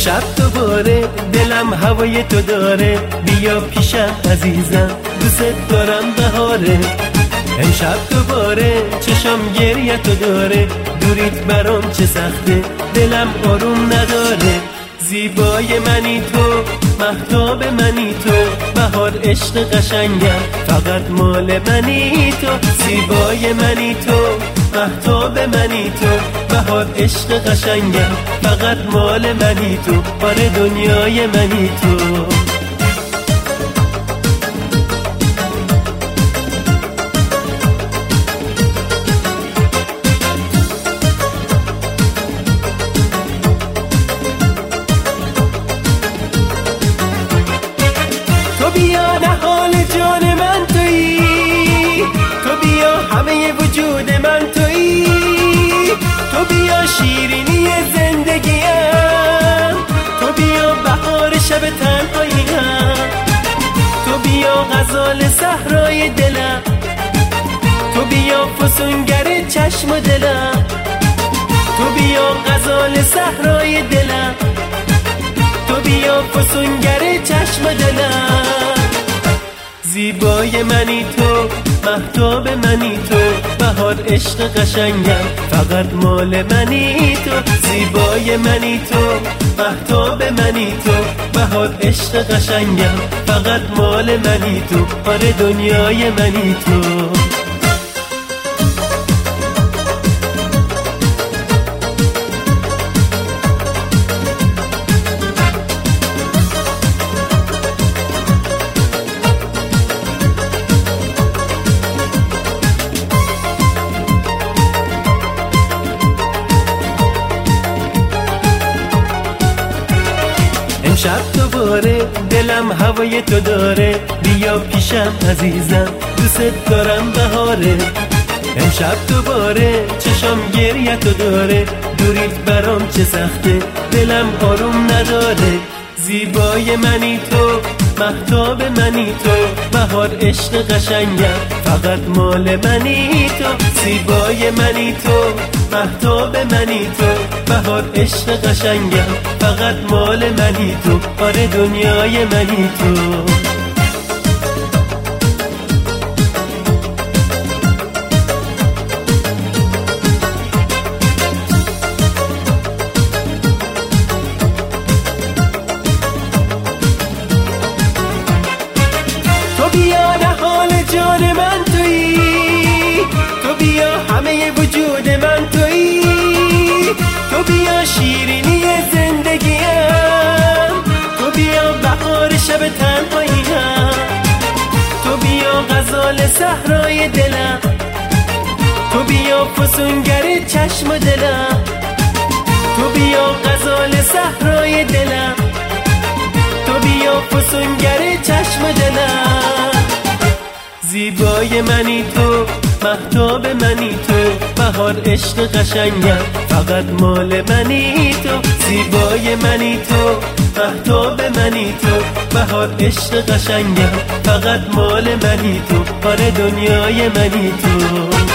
امشب دوباره دلم هوای تو داره، بیا پیشم عزیزم دوست دارم بهاره. امشب دوباره چشم گریه تو داره، دوریت برام چه سخته دلم آروم نداره. زیبای منی تو، مهتاب منی تو، بهار عشق قشنگم فقط مال منی تو. زیبای منی تو، مهتاب منی تو، بهار عشق قشنگم فقط مال منی تو، آره دنیای منی تو. تو بیا نهال جان من تویی، تو بیا همه وجود من تویی، تو بیا شیرینی زندگیم، تو بیا بهار شب تنهاییم، تو بیا غزال صحرای دلم، تو بیا فسونگر چشم و دلم، تو بیا غزال صحرای دلم، تو بیا فسونگر چشم دلم. زیبای منی تو، مهتاب منی تو، بهار عشق قشنگم فقط مال منی تو. زیبای منی تو، مهتاب منی تو، بهار عشق قشنگم فقط مال منی تو، آره دنیای منی تو. امشب دوباره دلم هوای تو داره، بیا پیشم عزیزم دوست دارم بهاره. امشب دوباره چشم گریه تو داره، دوریت برام چه سخته دلم آروم نداره. زیبای منی تو، مهتاب منی تو، بهار عشق قشنگم فقط مال منی تو. زیبای منی تو، مهتاب منی تو، بهار عشق قشنگم فقط مال منی تو، آره دنیای منی تو. تو بیا نهال جان من تویی، تو بیا همه وجود من تویی، تو بیا شیرینی زندگیم، تو بیا بهار شب تنهاییم، تو بیا غزال صحرای دلم، تو بیا فسونگر چشم دلم، تو بیا غزال صحرای دلم، تو بیا فسونگر چشم دلم. زیبای منی تو، مهتاب منی تو، بهار عشق قشنگم فقط مال منی تو. زیبای منی تو، مهتاب منی تو، بهار عشق قشنگم فقط مال منی تو، آره دنیای منی تو.